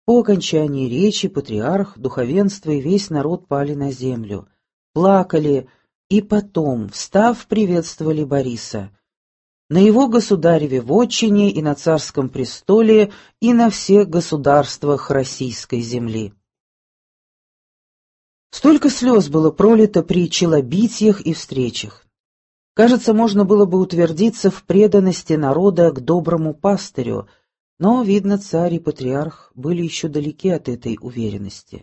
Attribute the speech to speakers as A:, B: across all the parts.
A: По окончании речи патриарх, духовенство и весь народ пали на землю, плакали и потом, встав, приветствовали Бориса на его государеве вотчине и на царском престоле и на всех государствах российской земли. Столько слез было пролито при челобитиях и встречах. Кажется, можно было бы утвердиться в преданности народа к доброму пастырю, но, видно, царь и патриарх были еще далеки от этой уверенности.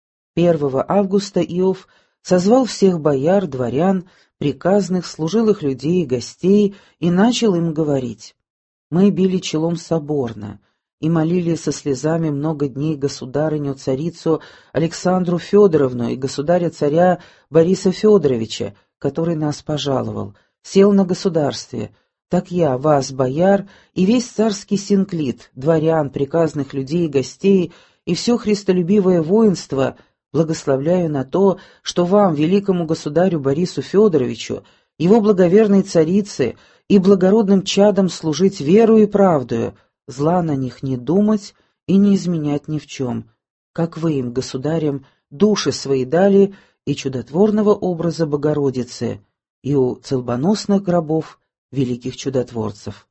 A: 1 августа Иов созвал всех бояр, дворян, приказных, служилых людей и гостей и начал им говорить. «Мы били челом соборно и молили со слезами много дней государыню-царицу Александру Федоровну и государя-царя Бориса Федоровича, который нас пожаловал, сел на государстве. Так я, вас, бояр, и весь царский синклит, дворян, приказных людей и гостей, и все христолюбивое воинство благословляю на то, что вам, великому государю Борису Федоровичу, его благоверной царице и благородным чадам служить верою и правдою, зла на них не думать и не изменять ни в чем, как вы им, государям, души свои дали и чудотворного образа Богородицы, и у целбоносных гробов великих чудотворцев».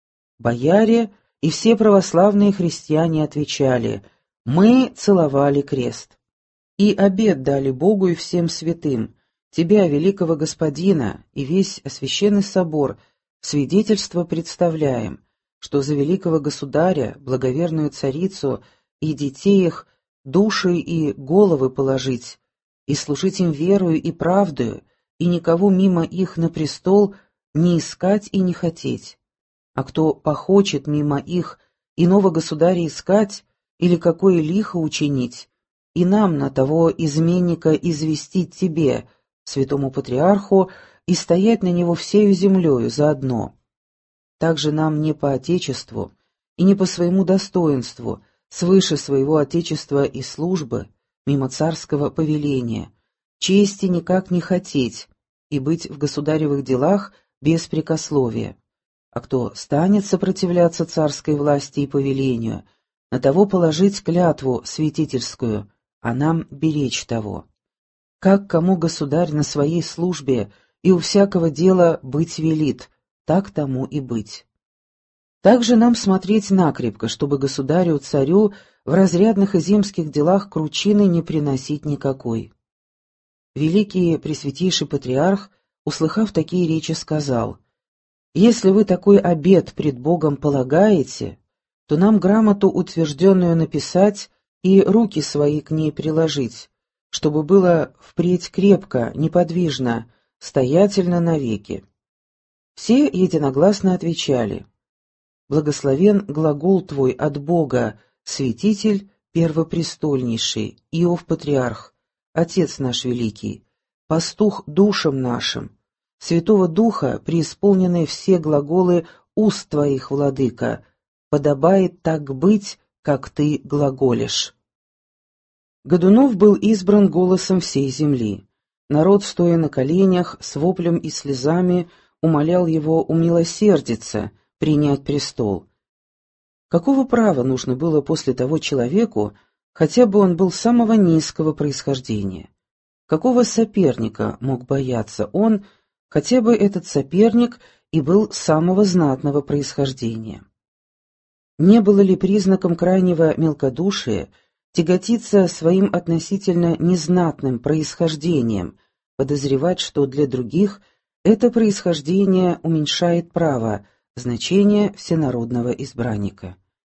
A: Бояре и все православные христиане отвечали: «Мы целовали крест». И обет дали Богу и всем святым, тебя, великого господина, и весь освященный собор в свидетельство представляем, что за великого государя, благоверную царицу и детей их души и головы положить, и служить им верою и правдою, и никого мимо их на престол не искать и не хотеть. А кто похочет мимо их иного государя искать или какое лихо учинить, и нам на того изменника известить тебе, святому патриарху, и стоять на него всею землею заодно. Также нам не по отечеству и не по своему достоинству, свыше своего отечества и службы, мимо царского повеления, чести никак не хотеть и быть в государевых делах без прекословия. А кто станет сопротивляться царской власти и повелению, на того положить клятву святительскую, а нам беречь того. Как кому государь на своей службе и у всякого дела быть велит, так тому и быть. Также нам смотреть накрепко, чтобы государю-царю в разрядных и земских делах кручины не приносить никакой. Великий Пресвятейший Патриарх, услыхав такие речи, сказал: «Если вы такой обет пред Богом полагаете, то нам грамоту утвержденную написать и руки свои к ней приложить, чтобы было впредь крепко, неподвижно, стоятельно навеки». Все единогласно отвечали: «Благословен глагол Твой от Бога, святитель первопрестольнейший, Иов Патриарх, Отец наш великий, пастух душам нашим, Святого Духа преисполненные все глаголы уст Твоих, владыка, подобает так быть, как Ты глаголишь». Годунов был избран голосом всей земли. Народ, стоя на коленях, с воплем и слезами, умолял его умилосердиться, принять престол. Какого права нужно было после того человеку, хотя бы он был самого низкого происхождения? Какого соперника мог бояться он, хотя бы этот соперник и был самого знатного происхождения? Не было ли признаком крайнего мелкодушия тяготиться своим относительно незнатным происхождением, подозревать, что для других это происхождение уменьшает право, значение всенародного избранника?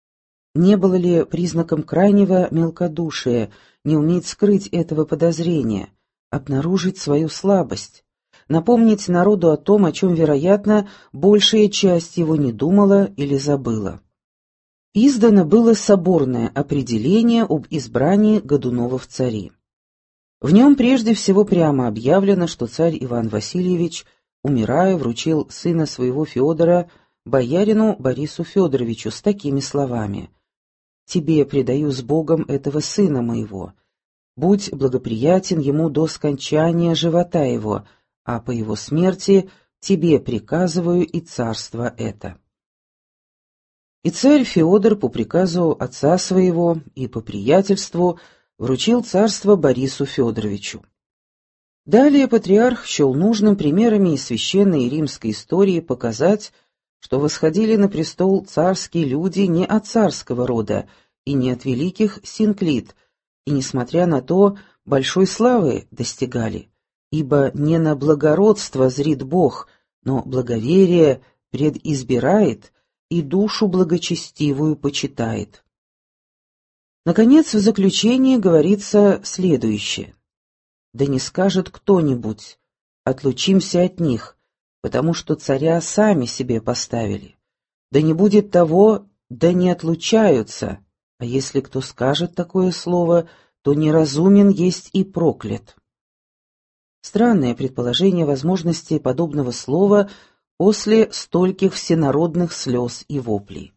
A: Не было ли признаком крайнего мелкодушия не уметь скрыть этого подозрения, обнаружить свою слабость, напомнить народу о том, о чем, вероятно, большая часть его не думала или забыла? Издано было соборное определение об избрании Годунова в цари. В нем прежде всего прямо объявлено, что царь Иван Васильевич, умирая, вручил сына своего Федора боярину Борису Федоровичу с такими словами: «Тебе предаю с Богом этого сына моего, будь благоприятен ему до скончания живота его, а по его смерти тебе приказываю и царство это». И царь Феодор по приказу отца своего и по приятельству вручил царство Борису Федоровичу. Далее патриарх счел нужным примерами из священной и римской истории показать, что восходили на престол царские люди не от царского рода и не от великих синклит, и, несмотря на то, большой славы достигали, ибо не на благородство зрит Бог, но благоверие предизбирает и душу благочестивую почитает. Наконец, в заключении говорится следующее. «Да не скажет кто-нибудь, отлучимся от них, потому что царя сами себе поставили. Да не будет того, да не отлучаются, а если кто скажет такое слово, то неразумен есть и проклят». Странное предположение возможности подобного слова после стольких всенародных слез и воплей.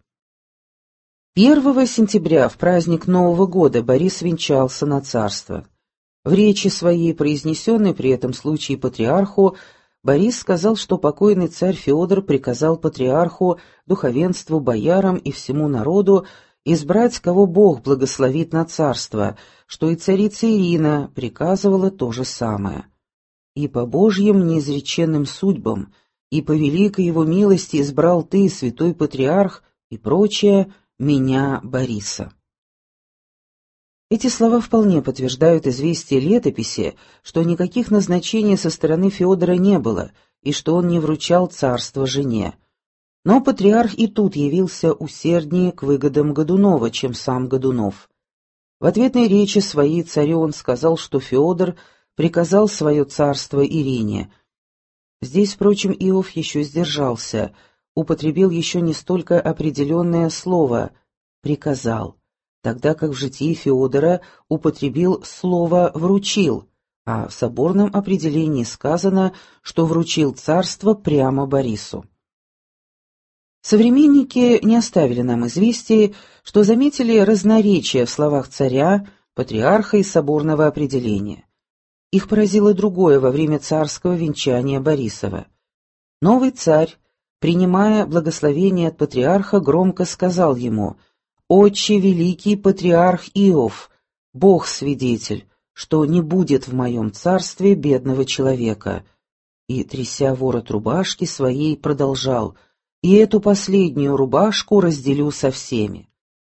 A: 1 сентября, в праздник Нового года, Борис венчался на царство. В речи своей, произнесенной при этом случае патриарху, Борис сказал, что покойный царь Феодор приказал патриарху, духовенству, боярам и всему народу избрать, кого Бог благословит на царство, что и царица Ирина приказывала то же самое. «И по Божьим неизреченным судьбам, и по великой его милости избрал ты, святой патриарх, и прочее, меня, Бориса». Эти слова вполне подтверждают известие летописи, что никаких назначений со стороны Феодора не было, и что он не вручал царство жене. Но патриарх и тут явился усерднее к выгодам Годунова, чем сам Годунов. В ответной речи своей царю он сказал, что Феодор приказал свое царство Ирине. Здесь, впрочем, Иов еще сдержался, употребил еще не столько определенное слово «приказал», тогда как в житии Феодора употребил слово «вручил», а в соборном определении сказано, что вручил царство прямо Борису. Современники не оставили нам известий, что заметили разноречия в словах царя, патриарха и соборного определения. Их поразило другое во время царского венчания Борисова. Новый царь, принимая благословение от патриарха, громко сказал ему: «Отче великий патриарх Иов, Бог свидетель, что не будет в моем царстве бедного человека». И, тряся ворот рубашки своей, продолжал: «И эту последнюю рубашку разделю со всеми».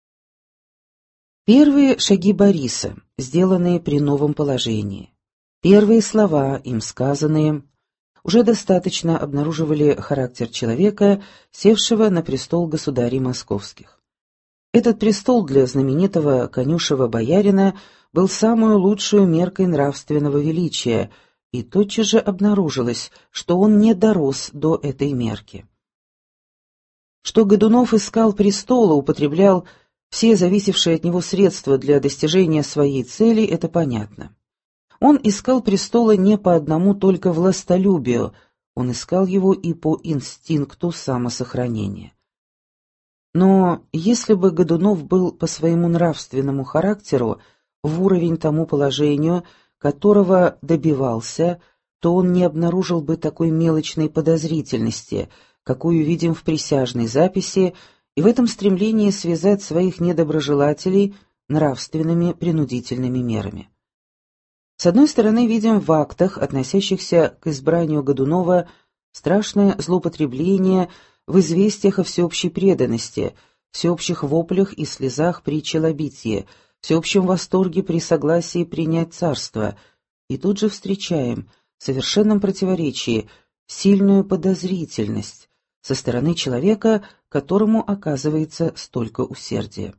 A: Первые шаги Бориса, сделанные при новом положении, первые слова, им сказанные, уже достаточно обнаруживали характер человека, севшего на престол государей московских. Этот престол для знаменитого конюшева боярина был самую лучшую меркой нравственного величия, и тотчас же обнаружилось, что он не дорос до этой мерки. Что Годунов искал престола, употреблял все зависевшие от него средства для достижения своей цели, это понятно. Он искал престола не по одному только властолюбию, он искал его и по инстинкту самосохранения. Но если бы Годунов был по своему нравственному характеру в уровень тому положению, которого добивался, то он не обнаружил бы такой мелочной подозрительности, какую видим в присяжной записи, и в этом стремлении связать своих недоброжелателей нравственными принудительными мерами. С одной стороны, видим в актах, относящихся к избранию Годунова, страшное злоупотребление в известиях о всеобщей преданности, всеобщих воплях и слезах при челобитии, всеобщем восторге при согласии принять царство, и тут же встречаем в совершенном противоречии сильную подозрительность со стороны человека, которому оказывается столько усердия.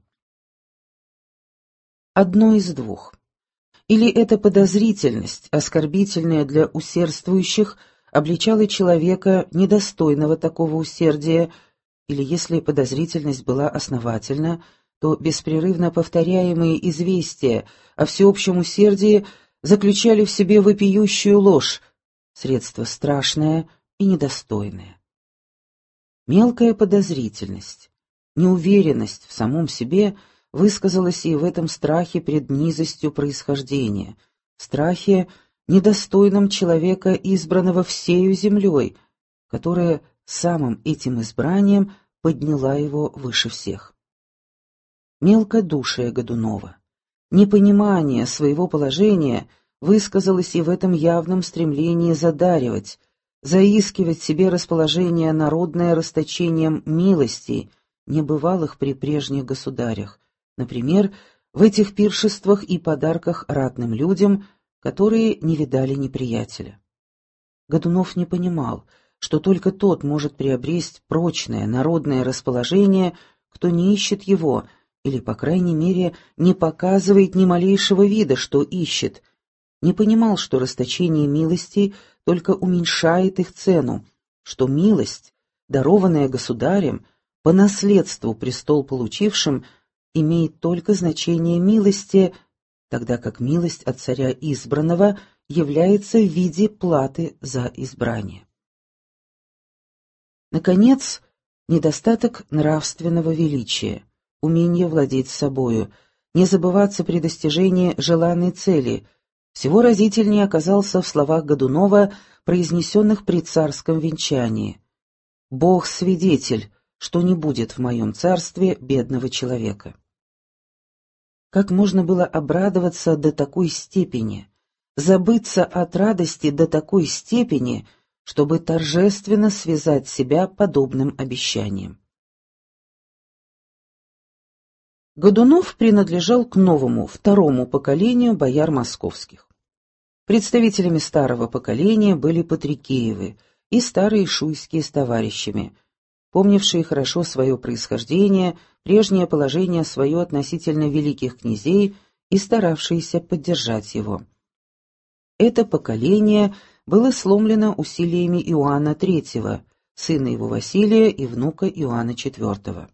A: Одно из двух. Или эта подозрительность, оскорбительная для усердствующих, обличала человека, недостойного такого усердия, или если подозрительность была основательна, то беспрерывно повторяемые известия о всеобщем усердии заключали в себе вопиющую ложь, средство страшное и недостойное. Мелкая подозрительность, неуверенность в самом себе высказалась и в этом страхе пред низостью происхождения, страхе, недостойном человека, избранного всею землей, которое самым этим избранием подняла его выше всех. Мелкодушие Годунова, непонимание своего положения высказалось и в этом явном стремлении задаривать, заискивать себе расположение народное расточением милостей, небывалых при прежних государях, например, в этих пиршествах и подарках ратным людям, которые не видали неприятеля. Годунов не понимал, что только тот может приобрести прочное народное расположение, кто не ищет его, или, по крайней мере, не показывает ни малейшего вида, что ищет, не понимал, что расточение милостей только уменьшает их цену, что милость, дарованная государем, по наследству престол получившим, имеет только значение милости, тогда как милость от царя избранного является в виде платы за избрание. Наконец, недостаток нравственного величия, умение владеть собою, не забываться при достижении желанной цели, всего разительнее оказался в словах Годунова, произнесенных при царском венчании. «Бог свидетель, что не будет в моем царстве бедного человека». Как можно было обрадоваться до такой степени, забыться от радости до такой степени, чтобы торжественно связать себя подобным обещанием? Годунов принадлежал к новому, второму поколению бояр московских. Представителями старого поколения были Патрикеевы и старые шуйские с товарищами, помнившие хорошо свое происхождение, прежнее положение свое относительно великих князей и старавшиеся поддержать его. Это поколение было сломлено усилиями Иоанна III, сына его Василия и внука Иоанна IV.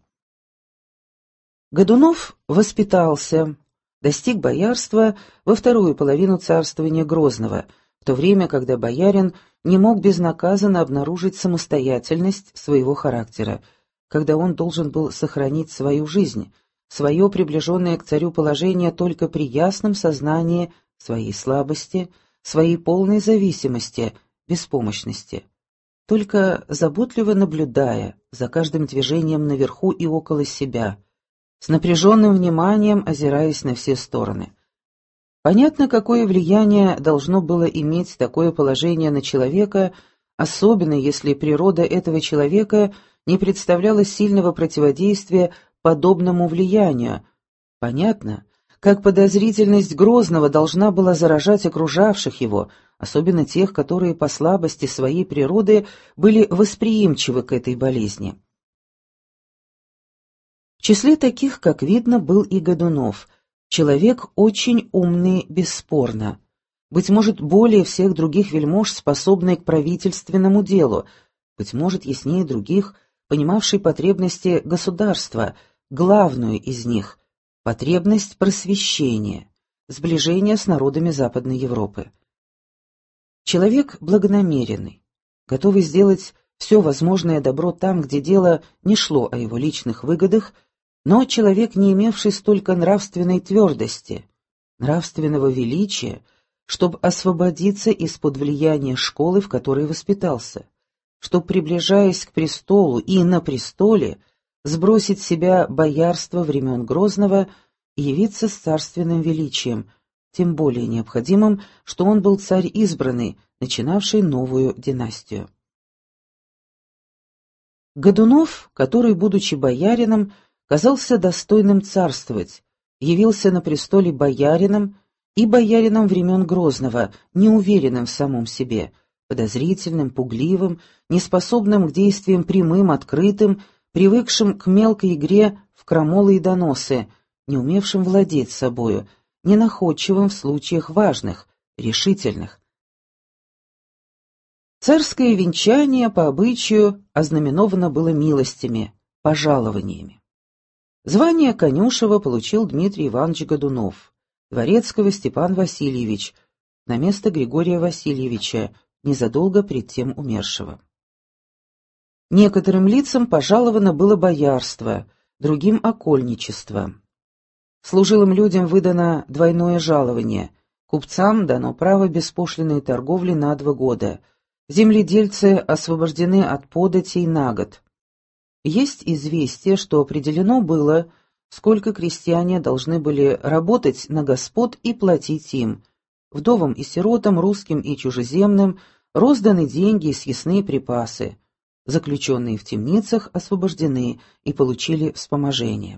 A: Годунов воспитался, достиг боярства во вторую половину царствования Грозного, в то время, когда боярин не мог безнаказанно обнаружить самостоятельность своего характера, когда он должен был сохранить свою жизнь, свое приближенное к царю положение только при ясном сознании своей слабости, своей полной зависимости, беспомощности, только заботливо наблюдая за каждым движением наверху и около себя, с напряженным вниманием озираясь на все стороны. Понятно, какое влияние должно было иметь такое положение на человека, особенно если природа этого человека не представляла сильного противодействия подобному влиянию. Понятно, как подозрительность Грозного должна была заражать окружавших его, особенно тех, которые по слабости своей природы были восприимчивы к этой болезни. В числе таких, как видно, был и Годунов, человек очень умный, бесспорно, быть может, более всех других вельмож способный к правительственному делу, быть может, яснее других, понимавший потребности государства, главную из них — потребность просвещения, сближения с народами Западной Европы. Человек благонамеренный, готовый сделать все возможное добро там, где дело не шло о его личных выгодах, но человек, не имевший столько нравственной твердости, нравственного величия, чтобы освободиться из-под влияния школы, в которой воспитался, чтобы, приближаясь к престолу и на престоле, сбросить с себя боярство времен Грозного и явиться с царственным величием, тем более необходимым, что он был царь избранный, начинавший новую династию. Годунов, который, будучи боярином, казался достойным царствовать, явился на престоле боярином и боярином времен Грозного, неуверенным в самом себе, подозрительным, пугливым, неспособным к действиям прямым, открытым, привыкшим к мелкой игре в крамолы и доносы, не умевшим владеть собою, ненаходчивым в случаях важных, решительных. Царское венчание по обычаю ознаменовано было милостями, пожалованиями. Звание конюшева получил Дмитрий Иванович Годунов, дворецкого Степан Васильевич, на место Григория Васильевича, незадолго пред тем умершего. Некоторым лицам пожаловано было боярство, другим — окольничество. Служилым людям выдано двойное жалование, купцам дано право беспошлинной торговли на 2 года, земледельцы освобождены от податей на год. Есть известие, что определено было, сколько крестьяне должны были работать на господ и платить им. Вдовам и сиротам, русским и чужеземным, розданы деньги и съестные припасы. Заключенные в темницах освобождены и получили вспоможение.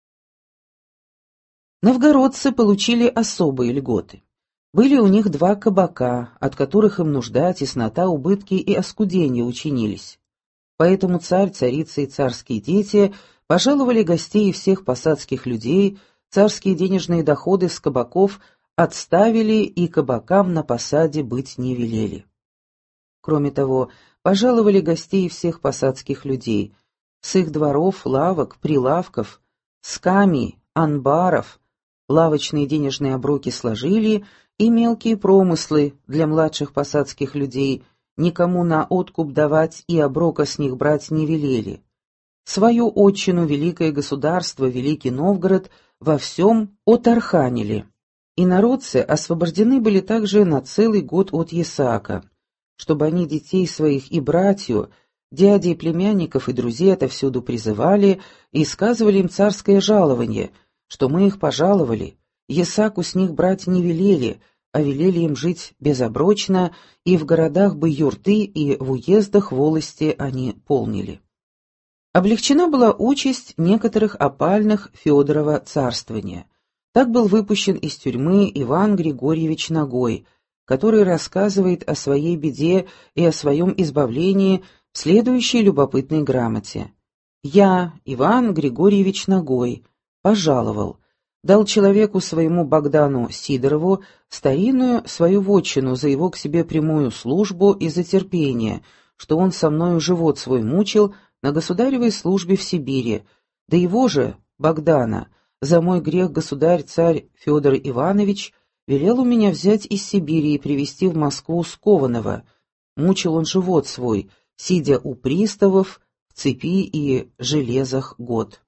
A: Новгородцы получили особые льготы. Были у них 2 кабака, от которых им нужда, теснота, убытки и оскудение учинились. Поэтому царь, царица и царские дети пожаловали гостей и всех посадских людей, царские денежные доходы с кабаков отставили и кабакам на посаде быть не велели. Кроме того, пожаловали гостей всех посадских людей, с их дворов, лавок, прилавков, скамей, анбаров, лавочные денежные оброки сложили и мелкие промыслы для младших посадских людей никому на откуп давать и оброка с них брать не велели. Свою отчину великое государство, Великий Новгород, во всем отарханили. Инородцы освобождены были также на целый год от ясака, чтобы они детей своих и братью, дядей, племянников и друзей отовсюду призывали и сказывали им царское жалование, что мы их пожаловали, ясаку с них брать не велели, а велели им жить безоброчно, и в городах бы юрты, и в уездах волости они полнили. Облегчена была участь некоторых опальных Федорова царствования. Так был выпущен из тюрьмы Иван Григорьевич Нагой, который рассказывает о своей беде и о своем избавлении в следующей любопытной грамоте. «Я, Иван Григорьевич Нагой, пожаловал, дал человеку своему Богдану Сидорову старинную свою вотчину за его к себе прямую службу и за терпение, что он со мною живот свой мучил на государевой службе в Сибири, да его же, Богдана, за мой грех государь-царь Федор Иванович велел у меня взять из Сибири и привезти в Москву скованного. Мучил он живот свой, сидя у приставов, в цепи и железах год.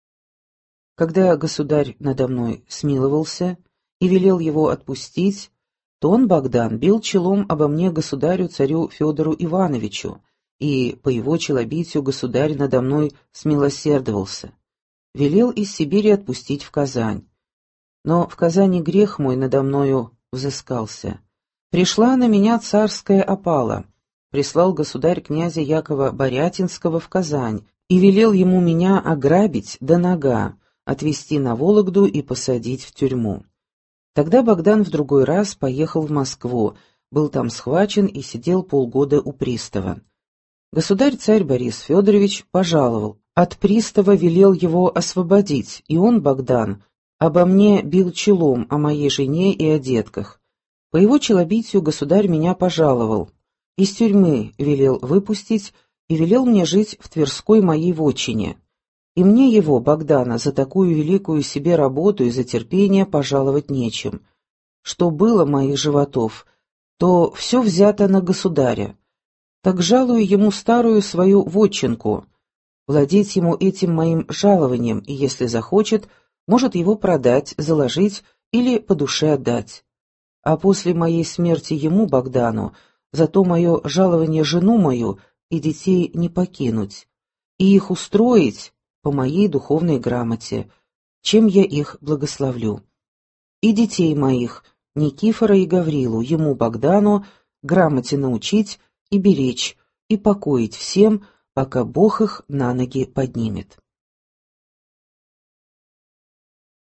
A: Когда государь надо мной смиловался и велел его отпустить, то он, Богдан, бил челом обо мне государю-царю Федору Ивановичу, и по его челобитию государь надо мной смилосердовался. Велел из Сибири отпустить в Казань. Но в Казани грех мой надо мною взыскался. Пришла на меня царская опала. Прислал государь князя Якова Борятинского в Казань и велел ему меня ограбить до нога, отвезти на Вологду и посадить в тюрьму. Тогда Богдан в другой раз поехал в Москву, был там схвачен и сидел полгода у пристава. Государь-царь Борис Федорович пожаловал, от пристава велел его освободить, и он, Богдан, обо мне бил челом о моей жене и о детках. По его челобитию государь меня пожаловал, из тюрьмы велел выпустить и велел мне жить в Тверской моей вотчине. И мне его, Богдана, за такую великую себе работу и за терпение пожаловать нечем. Что было моих животов, то все взято на государя. Так жалую ему старую свою вотчинку, владеть ему этим моим жалованием, и, если захочет, может его продать, заложить или по душе отдать. А после моей смерти ему, Богдану, за то мое жалование жену мою и детей не покинуть, и их устроить по моей духовной грамоте, чем я их благословлю. И детей моих, Никифора и Гаврилу, ему, Богдану, грамоте научить и беречь, и покоить всем, пока Бог их на ноги поднимет.